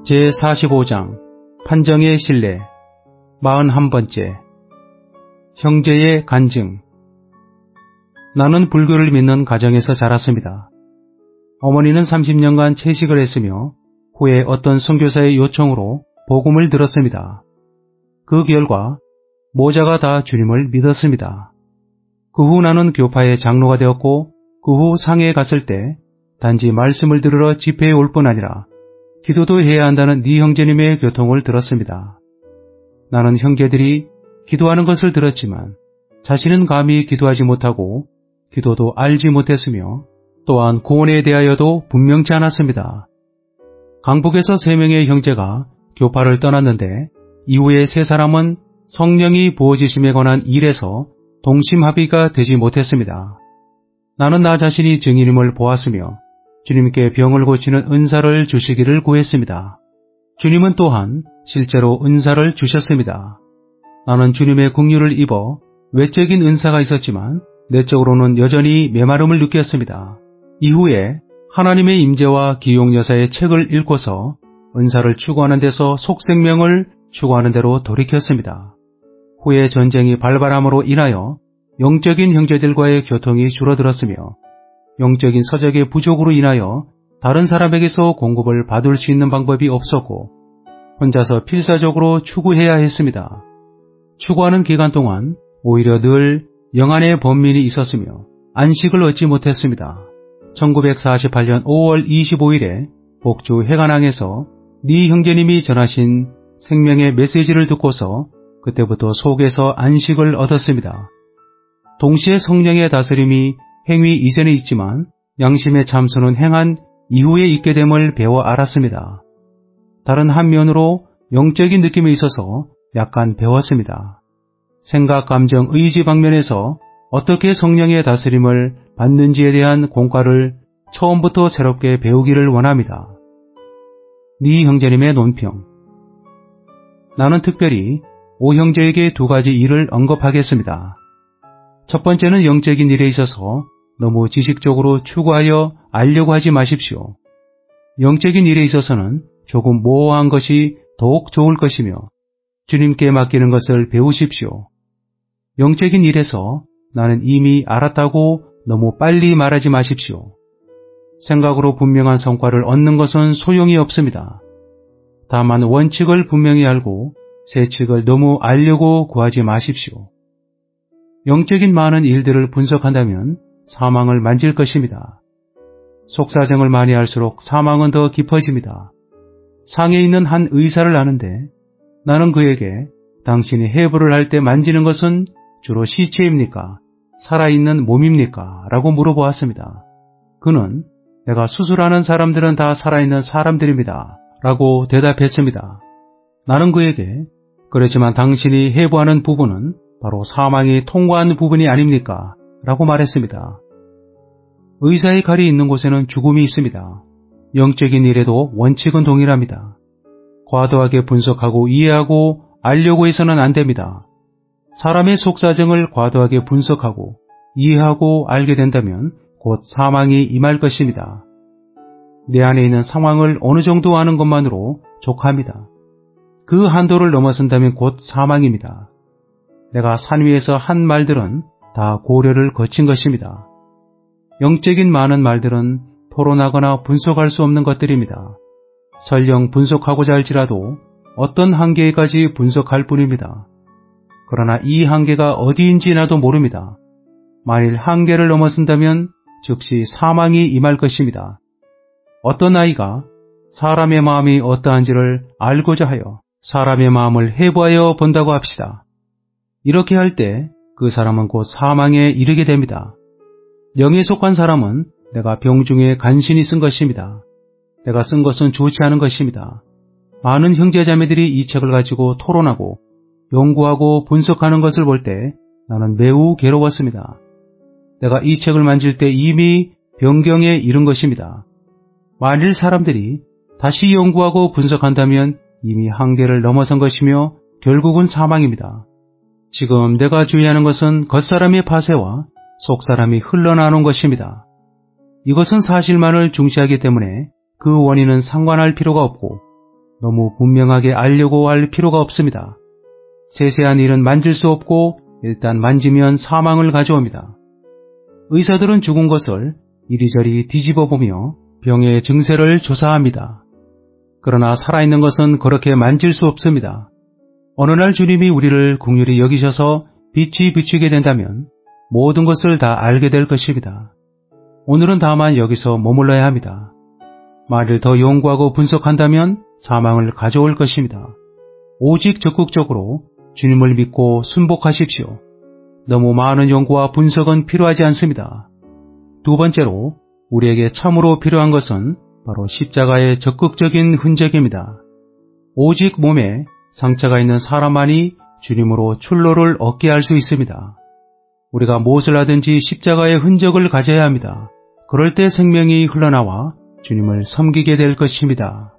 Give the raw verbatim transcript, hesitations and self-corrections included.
제사십오 장 판정의 신뢰 사십일 번째 형제의 간증. 나는 불교를 믿는 가정에서 자랐습니다. 어머니는 삼십 년간 채식을 했으며 후에 어떤 선교사의 요청으로 복음을 들었습니다. 그 결과 모자가 다 주님을 믿었습니다. 그 후 나는 교파의 장로가 되었고 그 후 상해에 갔을 때 단지 말씀을 들으러 집회에 올 뿐 아니라 기도도 해야 한다는 네 형제님의 교통을 들었습니다. 나는 형제들이 기도하는 것을 들었지만 자신은 감히 기도하지 못하고 기도도 알지 못했으며 또한 구원에 대하여도 분명치 않았습니다. 강북에서 세 명의 형제가 교파를 떠났는데 이후에 세 사람은 성령이 부어지심에 관한 일에서 동심합의가 되지 못했습니다. 나는 나 자신이 증인임을 보았으며 주님께 병을 고치는 은사를 주시기를 구했습니다. 주님은 또한 실제로 은사를 주셨습니다. 나는 주님의 긍휼을 입어 외적인 은사가 있었지만 내적으로는 여전히 메마름을 느꼈습니다. 이후에 하나님의 임재와 기용여사의 책을 읽고서 은사를 추구하는 데서 속생명을 추구하는 대로 돌이켰습니다. 후에 전쟁이 발발함으로 인하여 영적인 형제들과의 교통이 줄어들었으며 영적인 서적의 부족으로 인하여 다른 사람에게서 공급을 받을 수 있는 방법이 없었고 혼자서 필사적으로 추구해야 했습니다. 추구하는 기간 동안 오히려 늘 영안의 번민이 있었으며 안식을 얻지 못했습니다. 천구백사십팔 년 오월 이십오일에 복주 해관항에서 네 형제님이 전하신 생명의 메시지를 듣고서 그때부터 속에서 안식을 얻었습니다. 동시에 성령의 다스림이 행위 이전에 있지만 양심의 참선은 행한 이후에 있게 됨을 배워 알았습니다. 다른 한면으로 영적인 느낌에 있어서 약간 배웠습니다. 생각, 감정, 의지 방면에서 어떻게 성령의 다스림을 받는지에 대한 공과를 처음부터 새롭게 배우기를 원합니다. 네 형제님의 논평. 나는 특별히 오 형제에게 두 가지 일을 언급하겠습니다. 첫 번째는 영적인 일에 있어서 너무 지식적으로 추구하여 알려고 하지 마십시오. 영적인 일에 있어서는 조금 모호한 것이 더욱 좋을 것이며 주님께 맡기는 것을 배우십시오. 영적인 일에서 나는 이미 알았다고 너무 빨리 말하지 마십시오. 생각으로 분명한 성과를 얻는 것은 소용이 없습니다. 다만 원칙을 분명히 알고 세칙을 너무 알려고 구하지 마십시오. 영적인 많은 일들을 분석한다면 사망을 만질 것입니다. 속사정을 많이 할수록 사망은 더 깊어집니다. 상해 있는 한 의사를 아는데 나는 그에게 당신이 해부를 할 때 만지는 것은 주로 시체입니까? 살아있는 몸입니까? 라고 물어보았습니다. 그는 내가 수술하는 사람들은 다 살아있는 사람들입니다. 라고 대답했습니다. 나는 그에게 그렇지만 당신이 해부하는 부분은 바로 사망이 통과한 부분이 아닙니까? 라고 말했습니다. 의사의 칼이 있는 곳에는 죽음이 있습니다. 영적인 일에도 원칙은 동일합니다. 과도하게 분석하고 이해하고 알려고 해서는 안 됩니다. 사람의 속사정을 과도하게 분석하고 이해하고 알게 된다면 곧 사망이 임할 것입니다. 내 안에 있는 상황을 어느 정도 아는 것만으로 족합니다. 그 한도를 넘어선다면 곧 사망입니다. 내가 산 위에서 한 말들은 다 고려를 거친 것입니다. 영적인 많은 말들은 토론하거나 분석할 수 없는 것들입니다. 설령 분석하고자 할지라도 어떤 한계까지 분석할 뿐입니다. 그러나 이 한계가 어디인지 나도 모릅니다. 만일 한계를 넘어선다면 즉시 사망이 임할 것입니다. 어떤 아이가 사람의 마음이 어떠한지를 알고자 하여 사람의 마음을 해부하여 본다고 합시다. 이렇게 할 때 그 사람은 곧 사망에 이르게 됩니다. 영에 속한 사람은 내가 병중에 간신히 쓴 것입니다. 내가 쓴 것은 좋지 않은 것입니다. 많은 형제자매들이 이 책을 가지고 토론하고 연구하고 분석하는 것을 볼 때 나는 매우 괴로웠습니다. 내가 이 책을 만질 때 이미 변경에 이른 것입니다. 만일 사람들이 다시 연구하고 분석한다면 이미 한계를 넘어선 것이며 결국은 사망입니다. 지금 내가 주의하는 것은 겉사람의 파쇄와 속사람이 흘러나오는 것입니다. 이것은 사실만을 중시하기 때문에 그 원인은 상관할 필요가 없고 너무 분명하게 알려고 할 필요가 없습니다. 세세한 일은 만질 수 없고 일단 만지면 사망을 가져옵니다. 의사들은 죽은 것을 이리저리 뒤집어 보며 병의 증세를 조사합니다. 그러나 살아있는 것은 그렇게 만질 수 없습니다. 어느 날 주님이 우리를 긍휼히 여기셔서 빛이 비추게 된다면 모든 것을 다 알게 될 것입니다. 오늘은 다만 여기서 머물러야 합니다. 만일 더 연구하고 분석한다면 사망을 가져올 것입니다. 오직 적극적으로 주님을 믿고 순복하십시오. 너무 많은 연구와 분석은 필요하지 않습니다. 두 번째로 우리에게 참으로 필요한 것은 바로 십자가의 적극적인 흔적입니다. 오직 몸에 상처가 있는 사람만이 주님으로 출로를 얻게 할 수 있습니다. 우리가 무엇을 하든지 십자가의 흔적을 가져야 합니다. 그럴 때 생명이 흘러나와 주님을 섬기게 될 것입니다.